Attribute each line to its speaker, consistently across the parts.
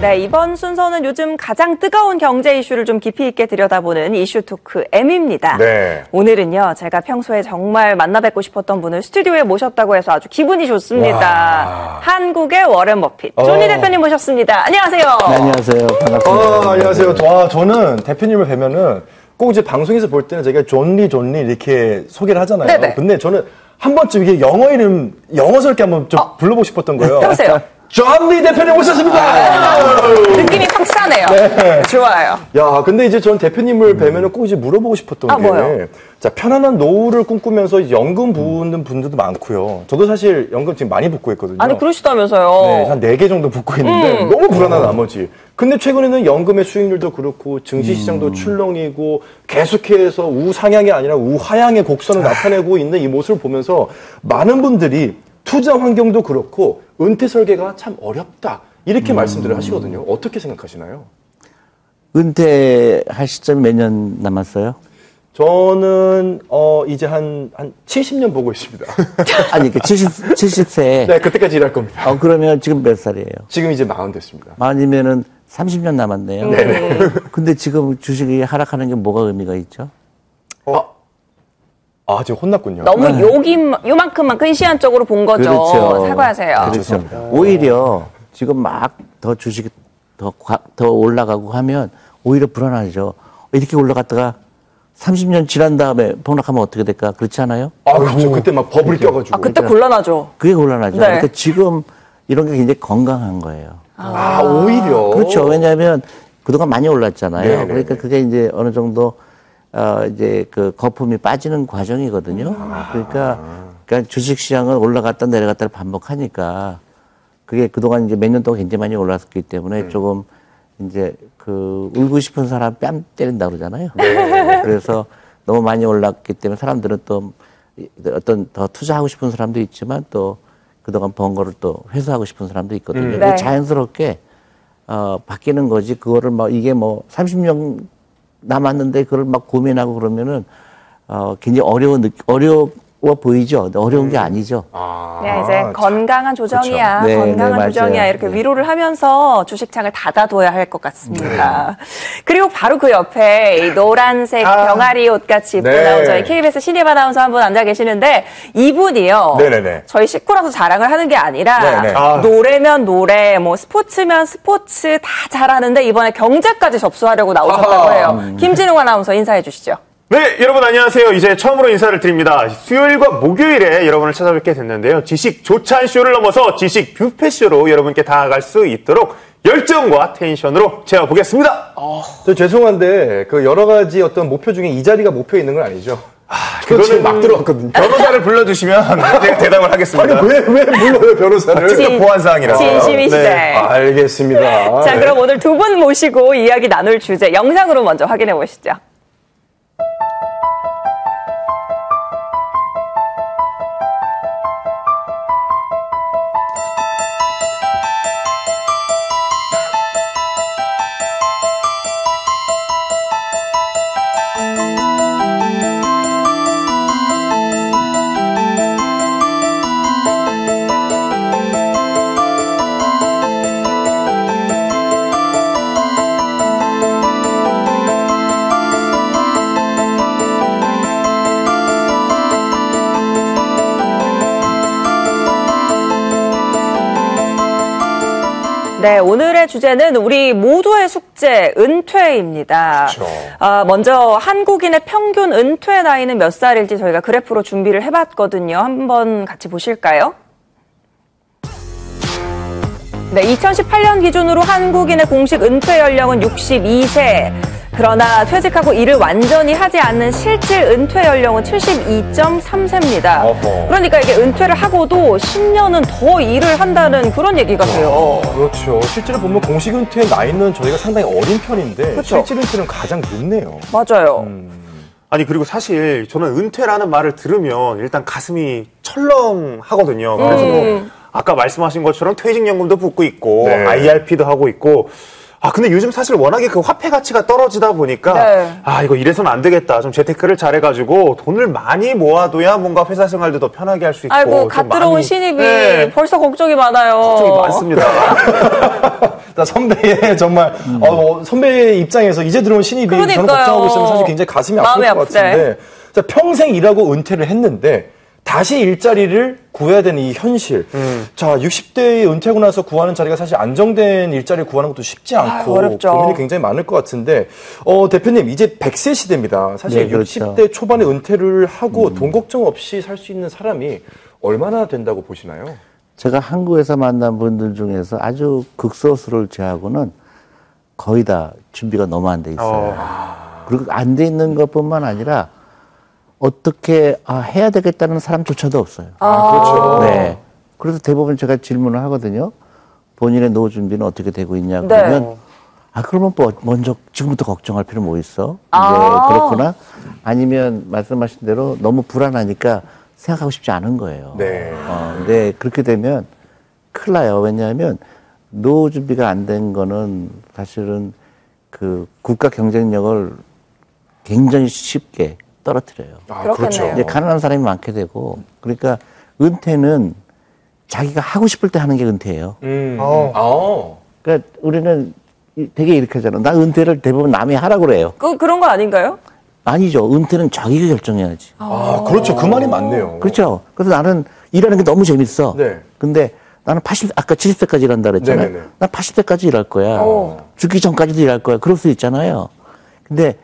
Speaker 1: 네, 이번 순서는 요즘 가장 뜨거운 경제 이슈를 좀 깊이 있게 들여다보는 이슈 토크 M입니다.
Speaker 2: 네.
Speaker 1: 오늘은요, 제가 평소에 정말 만나 뵙고 싶었던 분을 스튜디오에 모셨다고 해서 아주 기분이 좋습니다.
Speaker 2: 와.
Speaker 1: 한국의 워렌 버핏, 존니 대표님 모셨습니다. 안녕하세요.
Speaker 3: 네, 안녕하세요. 반갑습니다.
Speaker 2: 안녕하세요. 저는 대표님을 뵈면은 꼭 이제 방송에서 볼 때는 제가 존리 이렇게 소개를 하잖아요.
Speaker 1: 네네.
Speaker 2: 근데 저는 한 번쯤 이게 영어스럽게 한번 좀 불러보고 싶었던 거예요.
Speaker 1: 해보세요.
Speaker 2: 존리 대표님 오셨습니다.
Speaker 1: 느낌이 확 사네요.
Speaker 2: 네.
Speaker 1: 좋아요.
Speaker 2: 야, 근데 이제 전 대표님을 뵈면은 꼭 이제 물어보고 싶었던 게,
Speaker 1: 뭐요?
Speaker 2: 자, 편안한 노후를 꿈꾸면서 연금 붓는 분들도 많고요. 저도 사실 연금 지금 많이 붓고 있거든요.
Speaker 1: 아니, 그러시다면서요.
Speaker 2: 네, 한 4개 정도 붓고 있는데 너무 불안한 나머지. 근데 최근에는 연금의 수익률도 그렇고 증시시장도 출렁이고 계속해서 우상향이 아니라 우하향의 곡선을 나타내고 있는 이 모습을 보면서 많은 분들이 투자 환경도 그렇고 은퇴 설계가 참 어렵다. 이렇게 말씀들을 하시거든요. 어떻게 생각하시나요?
Speaker 3: 은퇴할 시점이 몇 년 남았어요?
Speaker 2: 저는 이제 한 70년 보고 있습니다.
Speaker 3: 아니, 70세.
Speaker 2: 네, 그때까지 일할 겁니다.
Speaker 3: 그러면 지금 몇 살이에요?
Speaker 2: 지금 이제 40 됐습니다.
Speaker 3: 40이면은 30년 남았네요.
Speaker 2: 네네.
Speaker 3: 근데 지금 주식이 하락하는 게 뭐가 의미가 있죠?
Speaker 2: 지금 혼났군요.
Speaker 1: 너무 요만큼만 큰 시한적으로 본 거죠.
Speaker 3: 그렇죠.
Speaker 1: 사과하세요.
Speaker 3: 그렇죠. 오히려 지금 막 더 주식이 더 올라가고 하면 오히려 불안하죠. 이렇게 올라갔다가 30년 지난 다음에 폭락하면 어떻게 될까? 그렇지 않아요?
Speaker 2: 그렇죠. 그때 막 버블이 껴가지고.
Speaker 1: 그때 곤란하죠.
Speaker 3: 그게 곤란하죠.
Speaker 1: 네.
Speaker 3: 그러니까 지금 이런 게 굉장히 건강한 거예요.
Speaker 2: 오히려.
Speaker 3: 그렇죠. 왜냐하면 그동안 많이 올랐잖아요.
Speaker 2: 네네네.
Speaker 3: 그러니까 그게 이제 어느 정도, 이제 그 거품이 빠지는 과정이거든요. 그러니까 주식 시장은 올라갔다 내려갔다를 반복하니까 그게 그동안 이제 몇 년 동안 굉장히 많이 올랐기 때문에 조금 이제 울고 싶은 사람 뺨 때린다 그러잖아요.
Speaker 2: 네.
Speaker 3: 그래서 너무 많이 올랐기 때문에 사람들은 또 어떤 더 투자하고 싶은 사람도 있지만 또 그동안 번 거를 또 회수하고 싶은 사람도 있거든요.
Speaker 1: 네.
Speaker 3: 자연스럽게 바뀌는 거지. 그거를 이게 30년 남았는데 그걸 막 고민하고 그러면은 굉장히 어려워 보이죠. 어려운 게 아니죠.
Speaker 1: 그냥 이제 건강한 조정이야,
Speaker 3: 그렇죠. 네,
Speaker 1: 건강한
Speaker 3: 네,
Speaker 1: 조정이야
Speaker 3: 맞아요.
Speaker 1: 이렇게
Speaker 3: 네.
Speaker 1: 위로를 하면서 주식창을 닫아둬야 할 것 같습니다. 그리고 바로 그 옆에 이 노란색 병아리 옷 같이 입고
Speaker 2: 네.
Speaker 1: 나온 저희 KBS 신입 아나운서 한 분 앉아 계시는데 이분이요.
Speaker 2: 네네네.
Speaker 1: 저희 식구라서 자랑을 하는 게 아니라
Speaker 2: 네네.
Speaker 1: 노래면 노래, 스포츠면 스포츠 다 잘하는데 이번에 경제까지 접수하려고 나오셨다고 해요. 김진웅 아나운서 인사해 주시죠.
Speaker 4: 네, 여러분 안녕하세요. 이제 처음으로 인사를 드립니다. 수요일과 목요일에 여러분을 찾아뵙게 됐는데요. 지식 조찬쇼를 넘어서 지식 뷔페쇼로 여러분께 다가갈 수 있도록 열정과 텐션으로 채워보겠습니다.
Speaker 2: 저 죄송한데 여러 가지 어떤 목표 중에 이 자리가 목표에 있는 건 아니죠?
Speaker 4: 그거는
Speaker 2: 막 들어왔거든요.
Speaker 4: 변호사를 불러주시면 제가 대답을 하겠습니다.
Speaker 2: 아니 왜 불러요 변호사를?
Speaker 4: 특급 보안사항이라서.
Speaker 1: 진심이시네.
Speaker 4: 네.
Speaker 2: 알겠습니다.
Speaker 1: 자, 그럼 오늘 두 분 모시고 이야기 나눌 주제 영상으로 먼저 확인해 보시죠. 네, 오늘의 주제는 우리 모두의 숙제, 은퇴입니다.
Speaker 2: 그렇죠.
Speaker 1: 먼저 한국인의 평균 은퇴 나이는 몇 살일지 저희가 그래프로 준비를 해봤거든요. 한번 같이 보실까요? 네, 2018년 기준으로 한국인의 공식 은퇴 연령은 62세. 그러나 퇴직하고 일을 완전히 하지 않는 실질 은퇴 연령은 72.3세입니다. 그러니까 이게 은퇴를 하고도 10년은 더 일을 한다는 그런 얘기가 돼요.
Speaker 2: 그렇죠. 실제로 보면 공식 은퇴 나이는 저희가 상당히 어린 편인데
Speaker 1: 그렇죠.
Speaker 2: 실질 은퇴는 가장 늦네요.
Speaker 1: 맞아요.
Speaker 4: 아니 그리고 사실 저는 은퇴라는 말을 들으면 일단 가슴이 철렁하거든요. 그래서 아까 말씀하신 것처럼 퇴직연금도 붙고 있고
Speaker 2: 네.
Speaker 4: IRP도 하고 있고 근데 요즘 사실 워낙에 그 화폐 가치가 떨어지다 보니까,
Speaker 1: 네.
Speaker 4: 이거 이래서는 안 되겠다. 좀 재테크를 잘해가지고 돈을 많이 모아둬야 뭔가 회사 생활도 더 편하게 할 수 있고.
Speaker 1: 아이고,
Speaker 4: 좀
Speaker 1: 갓 들어온
Speaker 4: 많이,
Speaker 1: 신입이
Speaker 4: 네,
Speaker 1: 벌써 걱정이 많아요.
Speaker 4: 걱정이 많습니다.
Speaker 2: 나 선배의 정말 선배의 입장에서 이제 들어온 신입이 저는
Speaker 1: 그러니까요.
Speaker 2: 걱정하고 있으면 사실 굉장히 가슴이 아플
Speaker 1: 마음이
Speaker 2: 것
Speaker 1: 아프네.
Speaker 2: 같은데 자, 평생 일하고 은퇴를 했는데 다시 일자리를 구해야 되는 이 현실. 자, 60대에 은퇴하고 나서 구하는 자리가 사실 안정된 일자리를 구하는 것도 쉽지 않고
Speaker 1: 어렵죠.
Speaker 2: 고민이 굉장히 많을 것 같은데 대표님 이제 100세 시대입니다. 사실
Speaker 3: 네, 그렇죠.
Speaker 2: 60대 초반에 은퇴를 하고 돈 걱정 없이 살 수 있는 사람이 얼마나 된다고 보시나요?
Speaker 3: 제가 한국에서 만난 분들 중에서 아주 극소수를 제하고는 거의 다 준비가 너무 안 돼 있어요. 그리고 안 돼 있는 것뿐만 아니라 어떻게 해야 되겠다는 사람조차도 없어요.
Speaker 2: 그렇죠.
Speaker 3: 네. 그래서 대부분 제가 질문을 하거든요. 본인의 노후 준비는 어떻게 되고 있냐
Speaker 1: 네.
Speaker 3: 그러면 그러면 뭐 먼저 지금부터 걱정할 필요 뭐 있어? 이제 그렇구나. 아니면 말씀하신 대로 너무 불안하니까 생각하고 싶지 않은 거예요.
Speaker 2: 네.
Speaker 3: 근데 그렇게 되면 큰일 나요. 왜냐하면 노후 준비가 안 된 거는 사실은 그 국가 경쟁력을 굉장히 쉽게 떨어뜨려요.
Speaker 1: 그렇겠네요.
Speaker 3: 이제 가난한 사람이 많게 되고, 그러니까 은퇴는 자기가 하고 싶을 때 하는 게 은퇴예요. 그러니까 우리는 되게 이렇게 하잖아. 나 은퇴를 대부분 남이 하라고 그래요.
Speaker 1: 그런 거 아닌가요?
Speaker 3: 아니죠. 은퇴는 자기가 결정해야지.
Speaker 2: 그렇죠. 그 말이 맞네요.
Speaker 3: 그렇죠. 그래서 나는 일하는 게 너무 재밌어.
Speaker 2: 네.
Speaker 3: 근데 나는 아까 70세까지 일한다 그랬잖아요.
Speaker 2: 네네네.
Speaker 3: 난 80세까지 일할 거야. 죽기 전까지도 일할 거야. 그럴 수 있잖아요. 근데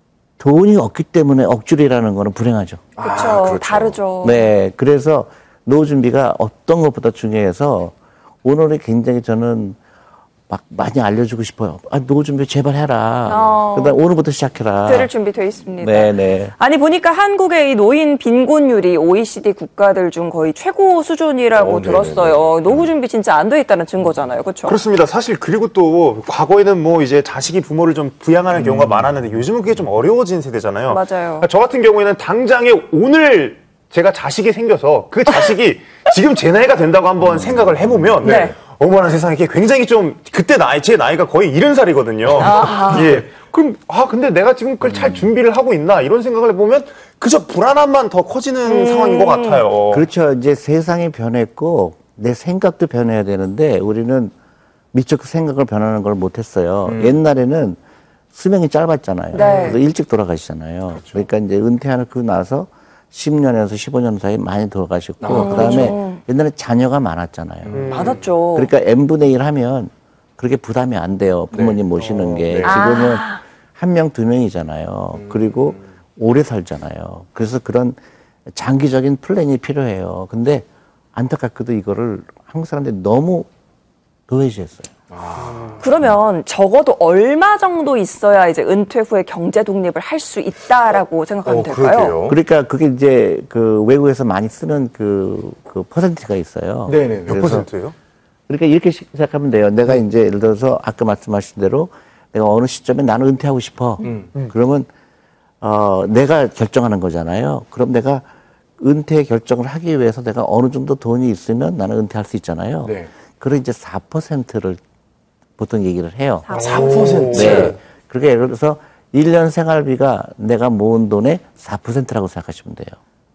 Speaker 3: 돈이 없기 때문에 억지로 일하는 거는 불행하죠.
Speaker 1: 그렇죠. 다르죠.
Speaker 3: 네. 그래서 노후 준비가 어떤 것보다 중요해서 오늘이 굉장히 저는 막 많이 알려주고 싶어요. 노후 준비 제발 해라. 그다음 오늘부터 시작해라.
Speaker 1: 들을 준비되어 있습니다.
Speaker 3: 네네.
Speaker 1: 아니 보니까 한국의 이 노인 빈곤율이 OECD 국가들 중 거의 최고 수준이라고 들었어요. 노후 준비 진짜 안 돼 있다는 증거잖아요. 그렇죠?
Speaker 4: 그렇습니다. 사실 그리고 또 과거에는 뭐 이제 자식이 부모를 좀 부양하는 경우가 많았는데 요즘은 그게 좀 어려워진 세대잖아요.
Speaker 1: 맞아요.
Speaker 4: 저 같은 경우에는 당장에 오늘 제가 자식이 생겨서 그 자식이 지금 제 나이가 된다고 한번 생각을 해보면
Speaker 1: 네.
Speaker 4: 어머나 세상에 이게 굉장히 좀 그때 제 나이가 거의 70살이거든요. 예. 그럼 근데 내가 지금 그걸 잘 준비를 하고 있나 이런 생각을 해보면 그저 불안함만 더 커지는 상황인 것 같아요.
Speaker 3: 그렇죠. 이제 세상이 변했고 내 생각도 변해야 되는데 우리는 미처 그 생각을 변하는 걸 못했어요. 옛날에는 수명이 짧았잖아요.
Speaker 1: 네.
Speaker 3: 그래서 일찍 돌아가시잖아요. 그러니까 이제 은퇴하고 나서 10년에서 15년 사이 많이 돌아가셨고 그다음에 옛날에 자녀가 많았잖아요.
Speaker 1: 많았죠.
Speaker 3: 그러니까 n분의 1 하면 그렇게 부담이 안 돼요. 부모님 모시는 게. 지금은 한 명, 두 명이잖아요. 그리고 오래 살잖아요. 그래서 그런 장기적인 플랜이 필요해요. 근데 안타깝게도 이거를 한국 사람들이 너무 노예시했어요.
Speaker 1: 그러면 적어도 얼마 정도 있어야 이제 은퇴 후에 경제 독립을 할 수 있다라고 생각하면 될까요?
Speaker 2: 그러게요.
Speaker 3: 그러니까 그게 이제 그 외국에서 많이 쓰는 그 퍼센트가 있어요.
Speaker 2: 네네.
Speaker 4: 몇 퍼센트예요?
Speaker 3: 그러니까 이렇게 생각하면 돼요. 내가 이제 예를 들어서 아까 말씀하신 대로 내가 어느 시점에 나는 은퇴하고 싶어. 그러면 내가 결정하는 거잖아요. 그럼 내가 은퇴 결정을 하기 위해서 내가 어느 정도 돈이 있으면 나는 은퇴할 수 있잖아요.
Speaker 2: 네.
Speaker 3: 그럼 이제 4%를 보통 얘기를 해요.
Speaker 2: 4%?
Speaker 3: 네. 그러니까 예를 들어서 1년 생활비가 내가 모은 돈의 4%라고 생각하시면 돼요.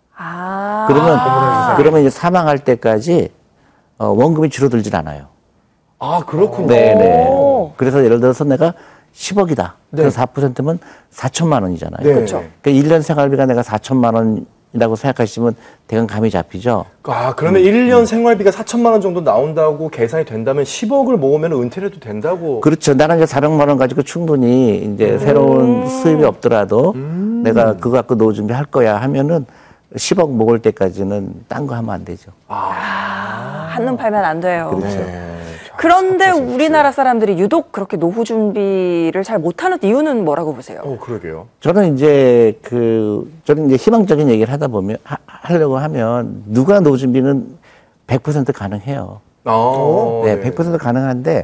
Speaker 3: 그러면 이제 사망할 때까지 원금이 줄어들질 않아요.
Speaker 2: 그렇군요.
Speaker 3: 네네. 그래서 예를 들어서 내가 10억이다. 그래서 4%면 4천만 원이잖아요.
Speaker 2: 네.
Speaker 1: 그렇죠.
Speaker 3: 그러니까 1년 생활비가 내가 4천만 원이라고 생각하시면 대강 감이 잡히죠.
Speaker 2: 그러면 1년 생활비가 4천만 원 정도 나온다고 계산이 된다면 10억을 모으면 은퇴를 해도 된다고?
Speaker 3: 그렇죠. 나는 이제 400만 원 가지고 충분히 이제 새로운 수입이 없더라도 내가 그거 갖고 노후 준비할 거야 하면은 10억 모을 때까지는 딴 거 하면 안 되죠.
Speaker 1: 한눈 팔면 안 돼요.
Speaker 3: 그렇죠.
Speaker 1: 그런데 우리나라 사람들이 유독 그렇게 노후 준비를 잘 못하는 이유는 뭐라고 보세요?
Speaker 2: 그러게요.
Speaker 3: 저는 이제 저는 이제 희망적인 얘기를 하다 보면 하려고 하면 누가 노후 준비는 100% 가능해요. 네, 100% 가능한데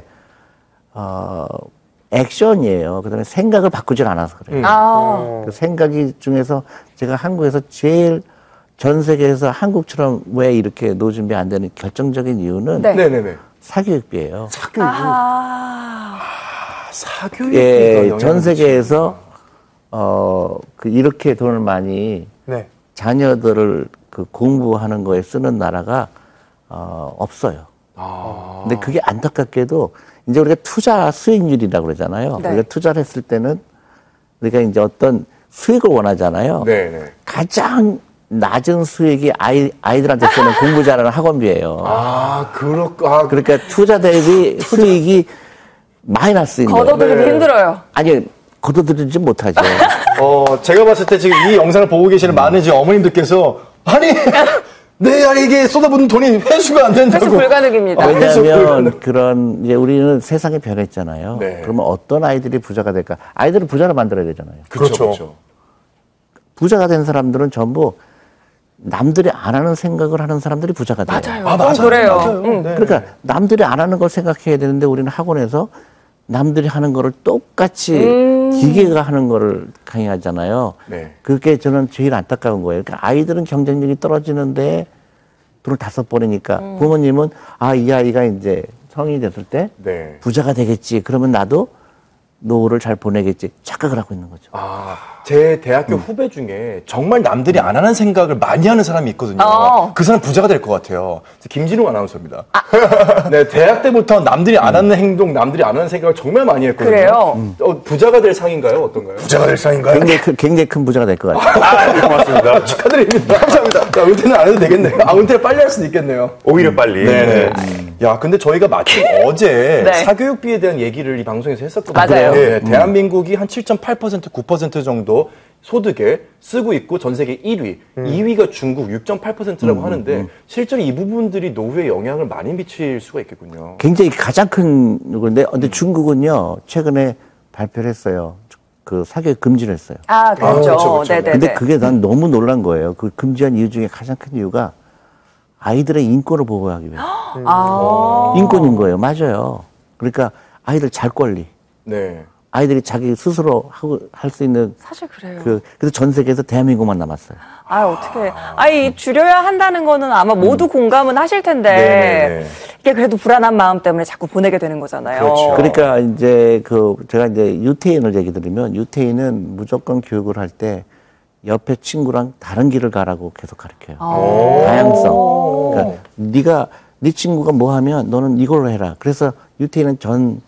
Speaker 3: 액션이에요. 그다음에 생각을 바꾸질 않아서 그래요. 그 생각이 중에서 제가 한국에서 제일 전 세계에서 한국처럼 왜 이렇게 노후 준비 안 되는 결정적인 이유는
Speaker 1: 네.
Speaker 2: 네네네.
Speaker 3: 사교육비예요.
Speaker 2: 사교육. 사교육비가
Speaker 3: 예,
Speaker 2: 영향을
Speaker 3: 전 세계에서
Speaker 2: 미치는구나.
Speaker 3: 이렇게 돈을 많이
Speaker 4: 네.
Speaker 3: 자녀들을 그 공부하는 거에 쓰는 나라가 없어요. 근데 그게 안타깝게도 이제 우리가 투자 수익률이라고 그러잖아요.
Speaker 1: 네.
Speaker 3: 우리가 투자를 했을 때는 우리가 이제 어떤 수익을 원하잖아요.
Speaker 2: 네네.
Speaker 3: 가장 낮은 수익이 아이들한테 쓰는 공부 잘하는 학원비예요. 그러니까 투자 대비 수익이 마이너스인 거예요.
Speaker 1: 걷어들이기 힘들어요.
Speaker 3: 아니, 걷어들이지 못하죠.
Speaker 2: 제가 봤을 때 지금 이 영상을 보고 계시는 많은 이제 어머님들께서 아니 이게 쏟아붓는 돈이 회수가 안 된다고.
Speaker 1: 회수 불가능입니다.
Speaker 3: 왜냐하면 그런 이제 우리는 세상이 변했잖아요.
Speaker 2: 네.
Speaker 3: 그러면 어떤 아이들이 부자가 될까? 아이들을 부자로 만들어야 되잖아요.
Speaker 2: 그렇죠.
Speaker 3: 부자가 된 사람들은 전부 남들이 안 하는 생각을 하는 사람들이 부자가 돼요.
Speaker 1: 맞아요. 맞아요. 그래요.
Speaker 2: 맞아요. 네.
Speaker 3: 그러니까 남들이 안 하는 걸 생각해야 되는데 우리는 학원에서 남들이 하는 거를 똑같이 기계가 하는 거를 강의하잖아요.
Speaker 2: 네.
Speaker 3: 그게 저는 제일 안타까운 거예요. 그러니까 아이들은 경쟁력이 떨어지는데 돈을 다 써버리니까 부모님은 이 아이가 이제 성인이 됐을 때
Speaker 2: 네.
Speaker 3: 부자가 되겠지. 그러면 나도 노후를 잘 보내겠지. 착각을 하고 있는 거죠.
Speaker 2: 제 대학교 후배 중에 정말 남들이 안 하는 생각을 많이 하는 사람이 있거든요. 그 사람 부자가 될 것 같아요. 김진웅 아나운서입니다. 네, 대학 때부터 남들이 안 하는 행동, 남들이 안 하는 생각을 정말 많이 했거든요.
Speaker 1: 그래요?
Speaker 2: 부자가 될 상인가요? 어떤가요?
Speaker 4: 부자가 될 상인가요?
Speaker 3: 굉장히 큰 부자가 될 것 같아요.
Speaker 4: 고맙습니다.
Speaker 2: 축하드립니다. 감사합니다. 자, 은퇴는 안 해도 되겠네요. 은퇴를 빨리 할 수도 있겠네요.
Speaker 4: 오히려 빨리.
Speaker 2: 네네. 야, 근데 저희가 마침 어제
Speaker 1: 네.
Speaker 2: 사교육비에 대한 얘기를 이 방송에서 했었거든요.
Speaker 1: 맞아요.
Speaker 2: 네, 대한민국이 한 7.8%, 9% 정도 소득에 쓰고 있고 전 세계 1위, 2위가 중국 6.8%라고 하는데 실제로 이 부분들이 노후에 영향을 많이 미칠 수가 있겠군요.
Speaker 3: 굉장히 가장 큰 건데, 근데 중국은요, 최근에 발표를 했어요. 그 사교육 금지를 했어요.
Speaker 1: 그렇죠.
Speaker 2: 그렇죠.
Speaker 1: 네네.
Speaker 3: 근데 그게 난 너무 놀란 거예요. 그 금지한 이유 중에 가장 큰 이유가 아이들의 인권을 보호하기 위해서. 인권인 거예요. 맞아요. 그러니까 아이들 잘 권리.
Speaker 2: 네.
Speaker 3: 아이들이 자기 스스로 하고 할 수 있는
Speaker 1: 사실 그래요.
Speaker 3: 그래서 전 세계에서 대한민국만 남았어요.
Speaker 1: 어떻게. 줄여야 한다는 거는 아마 모두 공감은 하실 텐데.
Speaker 2: 네네네.
Speaker 1: 이게 그래도 불안한 마음 때문에 자꾸 보내게 되는 거잖아요.
Speaker 2: 그렇죠.
Speaker 3: 그러니까 이제 제가 이제 유태인을 얘기 드리면 유태인은 무조건 교육을 할 때 옆에 친구랑 다른 길을 가라고 계속 가르쳐요. 다양성. 그러니까 네 친구가 뭐 하면 너는 이걸로 해라. 그래서 유태인은 전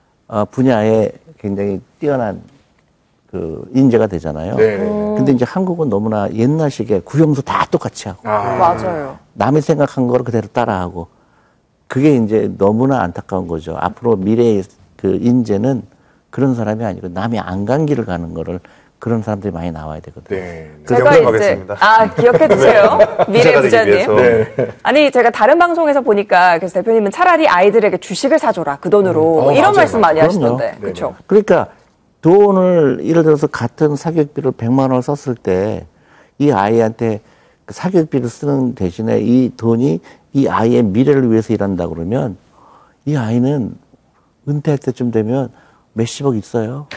Speaker 3: 분야에 굉장히 뛰어난 그 인재가 되잖아요. 근데 이제 한국은 너무나 옛날식의 구형도 다 똑같이 하고
Speaker 1: 맞아요.
Speaker 3: 남이 생각한 거를 그대로 따라하고 그게 이제 너무나 안타까운 거죠. 앞으로 미래의 그 인재는 그런 사람이 아니고 남이 안 간 길을 가는 거를 그런 사람들이 많이 나와야 되거든요.
Speaker 2: 네.
Speaker 1: 제가
Speaker 4: 영접하겠습니다.
Speaker 1: 기억해 두세요. 미래
Speaker 4: 부자가 되기
Speaker 1: 부자님.
Speaker 4: 위해서.
Speaker 1: 제가 다른 방송에서 보니까 그래서 대표님은 차라리 아이들에게 주식을 사줘라. 그 돈으로. 이런
Speaker 2: 맞아요.
Speaker 1: 말씀 많이
Speaker 3: 그럼요.
Speaker 1: 하시던데. 그렇죠.
Speaker 3: 그러니까 돈을 예를 들어서 같은 사교육비를 100만 원을 썼을 때 이 아이한테 그 사교육비를 쓰는 대신에 이 돈이 이 아이의 미래를 위해서 일한다 그러면 이 아이는 은퇴할 때쯤 되면 몇십억 있어요.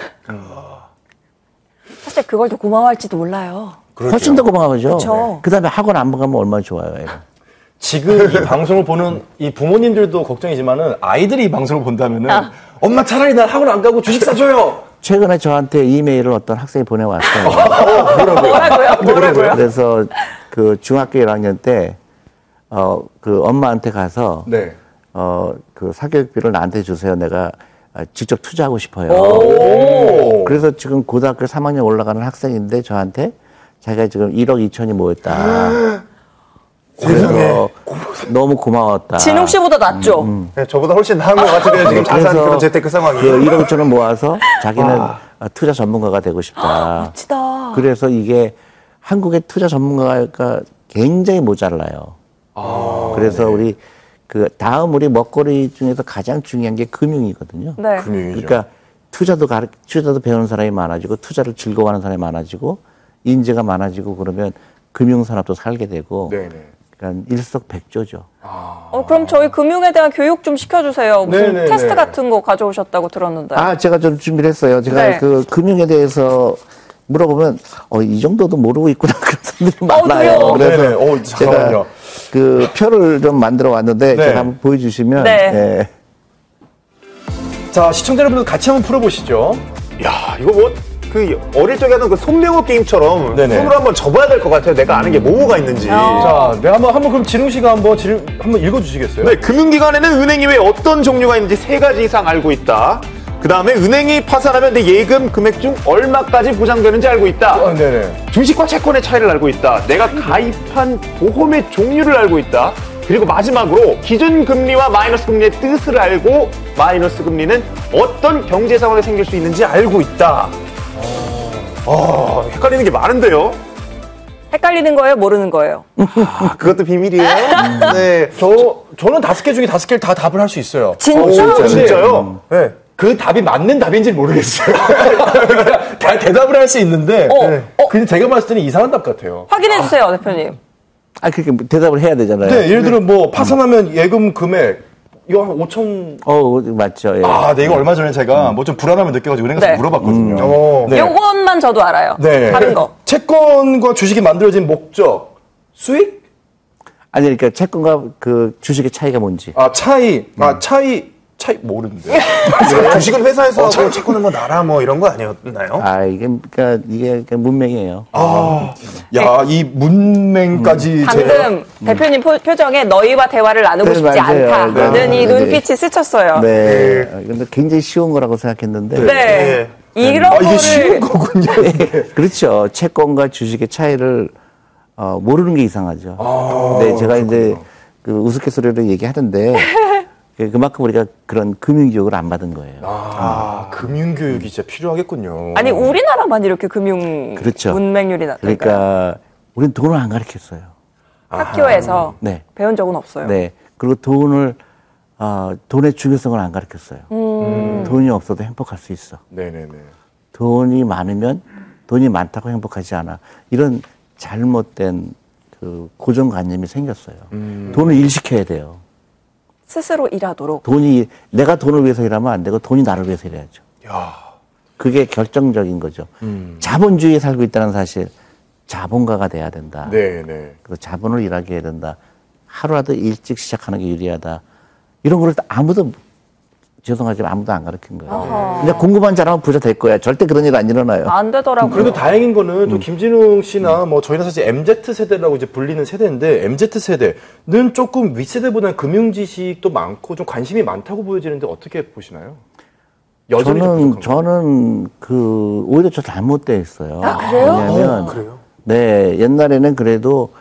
Speaker 1: 사실 그걸 더 고마워할지도 몰라요.
Speaker 3: 훨씬 더 고마워죠.
Speaker 1: 그렇죠.
Speaker 3: 그다음에 학원 안 가면 얼마나 좋아요. 애가.
Speaker 2: 지금 이 방송을 보는 이 부모님들도 걱정이지만은 아이들이 이 방송을 본다면은 엄마 차라리 난 학원 안 가고 주식 사줘요.
Speaker 3: 최근에 저한테 이메일을 어떤 학생이 보내왔어요.
Speaker 1: 뭐라고요?
Speaker 3: 그래서 그 중학교 1학년 때 그 엄마한테 가서
Speaker 2: 네.
Speaker 3: 그 사교육비를 나한테 주세요. 내가 직접 투자하고 싶어요.
Speaker 2: 오.
Speaker 3: 그래서 지금 고등학교 3학년 올라가는 학생인데 저한테 자기가 지금 1억 2천이 모였다. 그래서 너무 고마웠다.
Speaker 1: 진웅 씨보다 낫죠?
Speaker 4: 네, 저보다 훨씬 나은 것 같은데요. 지금 자산 그런 재테크 상황이.
Speaker 3: 그 1억 2천을 모아서 자기는 투자 전문가가 되고 싶다.
Speaker 1: 멋지다.
Speaker 3: 그래서 이게 한국의 투자 전문가가 굉장히 모자라요. 그래서 우리 그 다음 우리 먹거리 중에서 가장 중요한 게 금융이거든요.
Speaker 1: 네.
Speaker 2: 금융이죠.
Speaker 3: 그러니까 투자도 배우는 사람이 많아지고 투자를 즐거워하는 사람이 많아지고 인재가 많아지고 그러면 금융산업도 살게 되고
Speaker 2: 네네.
Speaker 3: 그러니까 일석백조죠.
Speaker 1: 그럼 저희 금융에 대한 교육 좀 시켜주세요. 무슨
Speaker 2: 네네네.
Speaker 1: 테스트 같은 거 가져오셨다고 들었는데.
Speaker 3: 제가 좀 준비를 했어요. 제가
Speaker 1: 네.
Speaker 3: 그 금융에 대해서 물어보면 이 정도도 모르고 있구나 그런 사람들이 많아요.
Speaker 1: 두려워.
Speaker 3: 그래서
Speaker 2: 네네.
Speaker 3: 제가
Speaker 2: 잠깐만요.
Speaker 3: 그 표를 좀 만들어 왔는데
Speaker 2: 네.
Speaker 3: 제가 한번 보여주시면
Speaker 1: 네.
Speaker 3: 예.
Speaker 2: 자, 시청자 여러분들 같이 한번 풀어보시죠.
Speaker 4: 야, 이거 뭐, 어릴 적에 하던 그 손명호 게임처럼
Speaker 2: 네네.
Speaker 4: 손으로 한번 접어야 될 것 같아요. 내가 아는 게 뭐가 있는지.
Speaker 2: 자, 네, 한번 그럼 진웅 씨가 한번 읽어주시겠어요?
Speaker 4: 네, 금융기관에는 은행 이외에 어떤 종류가 있는지 3가지 이상 알고 있다. 그 다음에 은행이 파산하면 내 예금 금액 중 얼마까지 보장되는지 알고 있다.
Speaker 2: 네네.
Speaker 4: 주식과 채권의 차이를 알고 있다. 내가 가입한 보험의 종류를 알고 있다. 그리고 마지막으로 기준 금리와 마이너스 금리의 뜻을 알고 마이너스 금리는 어떤 경제 상황에 생길 수 있는지 알고 있다. 헷갈리는 게 많은데요.
Speaker 1: 헷갈리는 거예요? 모르는 거예요?
Speaker 4: 그것도 비밀이에요. 네.
Speaker 2: 저는 5개 중에 5개를 다 답을 할 수 있어요.
Speaker 1: 진짜?
Speaker 4: 진짜요? 네.
Speaker 2: 그 답이 맞는 답인지는 모르겠어요. 다 대답을 할 수 있는데, 근데 제가 봤을 때는 이상한 답 같아요.
Speaker 1: 확인해주세요, 대표님.
Speaker 3: 그렇게 대답을 해야 되잖아요.
Speaker 2: 네, 예를 들어 뭐 파산하면 예금 금액 이거 한 5천.
Speaker 3: 맞죠. 예.
Speaker 2: 네, 이거 얼마 전에 제가 뭐 좀 불안함을 느껴가지고 은행 가서
Speaker 1: 네.
Speaker 2: 물어봤거든요. 네.
Speaker 1: 요것만 저도 알아요.
Speaker 2: 네.
Speaker 1: 다른 거.
Speaker 2: 채권과 주식이 만들어진 목적, 수익?
Speaker 3: 아니, 그러니까 채권과 그 주식의 차이가 뭔지.
Speaker 2: 차이 모르는데.
Speaker 4: 주식은 회사에서 하고 채권은 뭐 나라 뭐 이런 거 아니었나요?
Speaker 3: 이게 문맹이에요.
Speaker 2: 야, 이 문맹까지
Speaker 1: 방금 대표님 표정에 너희와 대화를 나누고
Speaker 3: 네,
Speaker 1: 싶지
Speaker 3: 맞아요.
Speaker 1: 않다는 이 눈빛이 스쳤어요.
Speaker 3: 네. 근데 굉장히 쉬운 거라고 생각했는데.
Speaker 1: 네. 이런
Speaker 2: 이게
Speaker 1: 거를
Speaker 2: 쉬운 거군요.
Speaker 3: 그렇죠. 채권과 주식의 차이를 모르는 게 이상하죠. 네, 제가 이제 그 우스갯소리로 얘기하는데 그만큼 우리가 그런 금융교육을 안 받은 거예요.
Speaker 2: 금융교육이 진짜 필요하겠군요.
Speaker 1: 아니 우리나라만 이렇게 금융
Speaker 3: 그렇죠.
Speaker 1: 문맹률이 낮을까요?
Speaker 3: 그러니까 우리는 돈을 안 가르쳤어요.
Speaker 1: 학교에서
Speaker 3: 네.
Speaker 1: 배운 적은 없어요.
Speaker 3: 네. 그리고 돈의 중요성을 안 가르쳤어요. 돈이 없어도 행복할 수 있어.
Speaker 2: 네네네.
Speaker 3: 돈이 많으면 돈이 많다고 행복하지 않아. 이런 잘못된 그 고정관념이 생겼어요. 돈을 일시켜야 돼요.
Speaker 1: 스스로 일하도록.
Speaker 3: 내가 돈을 위해서 일하면 안 되고 돈이 나를 위해서 일해야죠.
Speaker 4: 야.
Speaker 3: 그게 결정적인 거죠. 자본주의에 살고 있다는 사실, 자본가가 돼야 된다.
Speaker 2: 네네.
Speaker 3: 그리고 자본을 일하게 해야 된다. 하루라도 일찍 시작하는 게 유리하다. 이런 걸 죄송하지만 아무도 안 가르친 거예요. 근데 공부만 잘하면 부자 될 거야. 절대 그런 일 안 일어나요.
Speaker 1: 안 되더라고요.
Speaker 2: 그래도 다행인 거는 또 김진웅 씨나 뭐 저희는 사실 MZ 세대라고 이제 불리는 세대인데 MZ 세대는 조금 윗세대보다는 금융 지식도 많고 좀 관심이 많다고 보여지는데 어떻게 보시나요? 여전히 좀 부족한가요?
Speaker 3: 저는 오히려 저 잘못되어 있어요.
Speaker 1: 그래요?
Speaker 3: 왜냐하면
Speaker 4: 그래요?
Speaker 3: 네, 옛날에는 그래도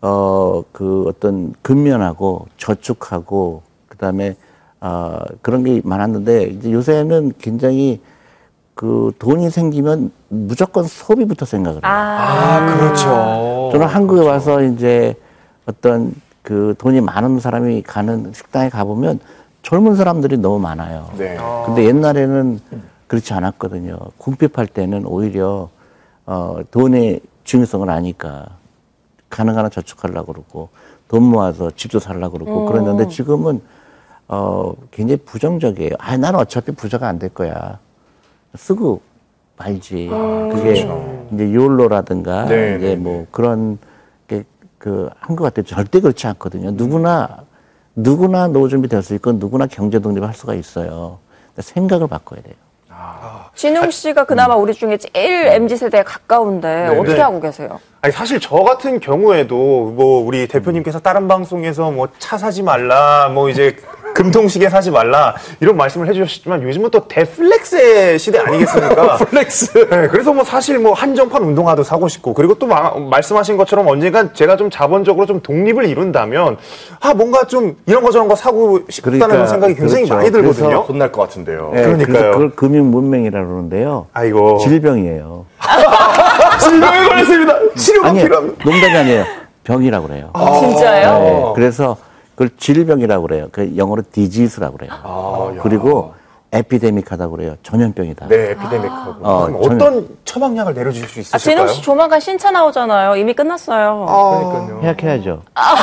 Speaker 3: 어떤 근면하고 저축하고 그다음에 그런 게 많았는데 이제 요새는 굉장히 돈이 생기면 무조건 소비부터 생각을 해요.
Speaker 2: 그렇죠.
Speaker 3: 저는 한국에 와서 이제 어떤 돈이 많은 사람이 가는 식당에 가보면 젊은 사람들이 너무 많아요.
Speaker 2: 네.
Speaker 3: 근데 옛날에는 그렇지 않았거든요. 궁핍할 때는 오히려 돈의 중요성을 아니까 가능한 한 저축하려고 그러고 돈 모아서 집도 살려고 그러고 그랬는데 지금은 굉장히 부정적이에요. 나는 어차피 부자가 안 될 거야. 쓰고 말지. 그게 이제 욜로라든가
Speaker 2: 네,
Speaker 3: 이제
Speaker 2: 네,
Speaker 3: 뭐 그런 게 한 것 같아요. 절대 그렇지 않거든요. 누구나 노후 준비 될 수 있고 누구나 경제 독립할 수가 있어요. 생각을 바꿔야 돼요.
Speaker 1: 진웅 씨가 그나마 우리 중에 제일 MZ세대에 가까운데 어떻게
Speaker 4: 네.
Speaker 1: 하고 계세요?
Speaker 4: 아니 사실 저 같은 경우에도 뭐 우리 대표님께서 다른 방송에서 뭐 차 사지 말라 뭐 이제 금통시계 사지 말라 이런 말씀을 해주셨지만 요즘은 또 대플렉스의 시대 아니겠습니까?
Speaker 2: 플렉스.
Speaker 4: 네, 그래서 뭐 사실 뭐 한정판 운동화도 사고 싶고 그리고 또 말씀하신 것처럼 언젠간 제가 좀 자본적으로 좀 독립을 이룬다면 뭔가 좀 이런 거 저런 거 사고 싶다는
Speaker 3: 그러니까,
Speaker 4: 생각이 굉장히
Speaker 3: 그렇죠.
Speaker 4: 많이 들거든요.
Speaker 2: 혼날 것 같은데요.
Speaker 3: 네,
Speaker 4: 그러니까요.
Speaker 3: 그래서 그걸 금융 문맹이라고 그러는데요.
Speaker 4: 아이고.
Speaker 3: 질병이에요.
Speaker 4: 질병에 걸렸습니다. 치료가 필요합니다.
Speaker 3: 농담이 아니에요. 병이라고 그래요.
Speaker 1: 진짜요?
Speaker 3: 네, 그래서 그걸 질병이라고 그래요. 영어로 disease라고 그래요. 그리고 에피데믹하다고 그래요. 전염병이다.
Speaker 2: 네, 에피데믹하고.
Speaker 4: 그럼 어떤 처방약을 내려주실 수 있으실까요?
Speaker 1: 진웅 씨 조만간 신차 나오잖아요. 이미 끝났어요.
Speaker 2: 그러니까요.
Speaker 3: 해약해야죠.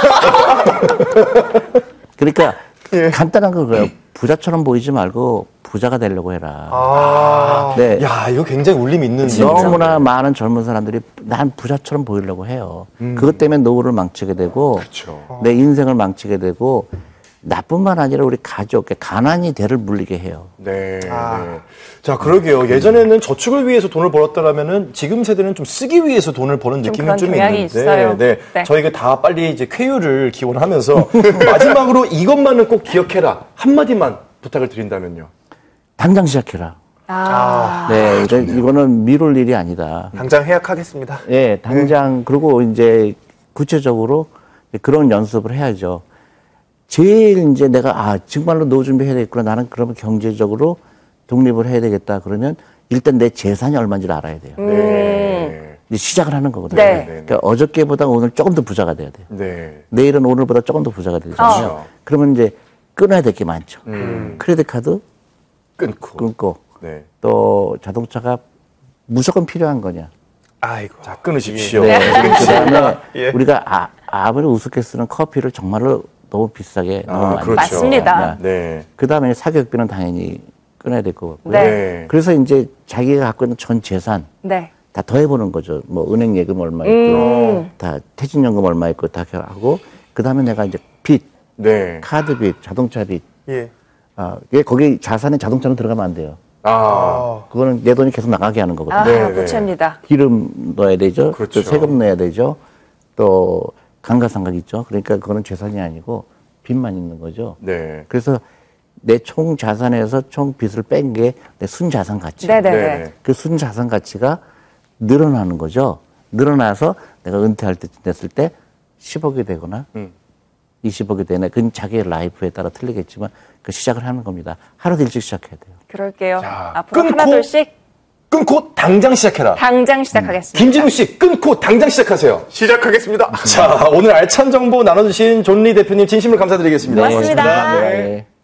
Speaker 3: 그러니까 간단한 거예요. 부자처럼 보이지 말고 부자가 되려고 해라. 네.
Speaker 2: 야, 이거 굉장히 울림 있는
Speaker 3: 너무나 많은 젊은 사람들이 난 부자처럼 보이려고 해요. 그것 때문에 노후를 망치게 되고
Speaker 2: 그렇죠.
Speaker 3: 내 인생을 망치게 되고 나뿐만 아니라 우리 가족, 가난이 대를 물리게 해요.
Speaker 2: 네. 네. 자, 그러게요. 예전에는 저축을 위해서 돈을 벌었다라면은 지금 세대는 좀 쓰기 위해서 돈을 버는
Speaker 1: 좀
Speaker 2: 느낌이
Speaker 1: 그런
Speaker 2: 좀
Speaker 1: 경향이
Speaker 2: 있는데.
Speaker 1: 있어요.
Speaker 2: 네.
Speaker 1: 네.
Speaker 2: 저희가 다 빨리 이제 쾌유를 기원하면서 마지막으로 이것만은 꼭 기억해라. 한마디만 부탁을 드린다면요.
Speaker 3: 당장 시작해라. 네, 이거는 미룰 일이 아니다.
Speaker 4: 당장 해약하겠습니다.
Speaker 3: 예, 당장, 그리고 이제 구체적으로 그런 연습을 해야죠. 제일 이제 내가, 정말로 노후 준비해야 되겠구나. 나는 그러면 경제적으로 독립을 해야 되겠다. 그러면 일단 내 재산이 얼마인지를 알아야 돼요.
Speaker 2: 네.
Speaker 3: 이제 시작을 하는 거거든요.
Speaker 1: 네.
Speaker 3: 그러니까 어저께보다 오늘 조금 더 부자가 돼야 돼요.
Speaker 2: 네.
Speaker 3: 내일은 오늘보다 조금 더 부자가 되잖아요. 그러면 이제 끊어야 될 게 많죠. 크레딧 카드 끊고,
Speaker 2: 네.
Speaker 3: 또 자동차가 무조건 필요한 거냐.
Speaker 4: 아이고.
Speaker 2: 자, 끊으십시오.
Speaker 3: 네. 그다음에
Speaker 4: 예.
Speaker 3: 우리가 아무리 우습게 쓰는 커피를 정말로 너무 비싸게 너무 많이
Speaker 2: 그렇죠.
Speaker 1: 맞습니다.
Speaker 2: 네.
Speaker 3: 그다음에 사교육비는 당연히 끊어야 될 것 같고요.
Speaker 1: 네.
Speaker 3: 그래서 이제 자기가 갖고 있는 전 재산
Speaker 1: 네.
Speaker 3: 다 더해보는 거죠. 뭐 은행 예금 얼마 있고, 다 퇴직연금 얼마 있고 다 하고, 그다음에 내가 이제 빚,
Speaker 2: 네.
Speaker 3: 카드 빚, 자동차 빚.
Speaker 4: 예.
Speaker 3: 거기 자산에 자동차는 들어가면 안 돼요. 그거는 내 돈이 계속 나가게 하는 거거든요.
Speaker 2: 네, 네.
Speaker 1: 부채입니다.
Speaker 3: 기름 넣어야 되죠.
Speaker 2: 그렇죠.
Speaker 3: 또 세금 내야 되죠. 또 감가상각 있죠. 그러니까 그거는 재산이 아니고 빚만 있는 거죠.
Speaker 2: 네.
Speaker 3: 그래서 내 총 자산에서 총 빚을 뺀 게 내 순자산 가치.
Speaker 1: 네네네.
Speaker 2: 네.
Speaker 3: 그 순자산 가치가 늘어나는 거죠. 늘어나서 내가 은퇴할 때 됐을 때 10억이 되거나 20억이 되나 그건 자기의 라이프에 따라 틀리겠지만 그 시작을 하는 겁니다. 하루도 일찍 시작해야 돼요.
Speaker 1: 그럴게요.
Speaker 2: 자,
Speaker 1: 앞으로
Speaker 2: 끊고
Speaker 1: 하나 둘씩
Speaker 2: 끊고 당장 시작해라.
Speaker 1: 당장 시작하겠습니다.
Speaker 2: 김진우 씨 끊고 당장 시작하세요.
Speaker 4: 시작하겠습니다.
Speaker 2: 자, 오늘 알찬 정보 나눠주신 존리 대표님 진심으로 감사드리겠습니다.
Speaker 1: 고맙습니다.
Speaker 3: 네.